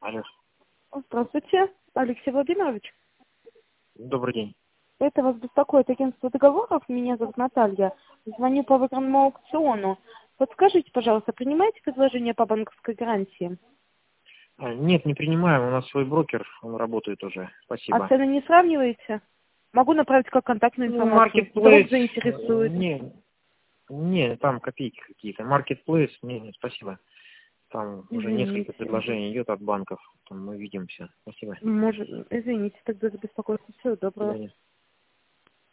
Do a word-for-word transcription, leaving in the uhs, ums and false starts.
Алло. Здравствуйте, Алексей Владимирович. Добрый день. Это вас беспокоит агентство договоров. Меня зовут Наталья. Звоню по выигранному аукциону. Подскажите, пожалуйста, принимаете предложение по банковской гарантии? А, Нет, не принимаем. У нас свой брокер, он работает уже. А Спасибо. цены не сравниваете? Могу направить как контактную Ну, информацию. Marketplace. Вдруг заинтересует. Не, не, там копейки какие-то. Marketplace, не, не, спасибо. Там уже несколько Извините. предложений идет от банков. Там мы видим все. Спасибо. Может, извините, тогда за беспокойство. Всего До доброго. свидания.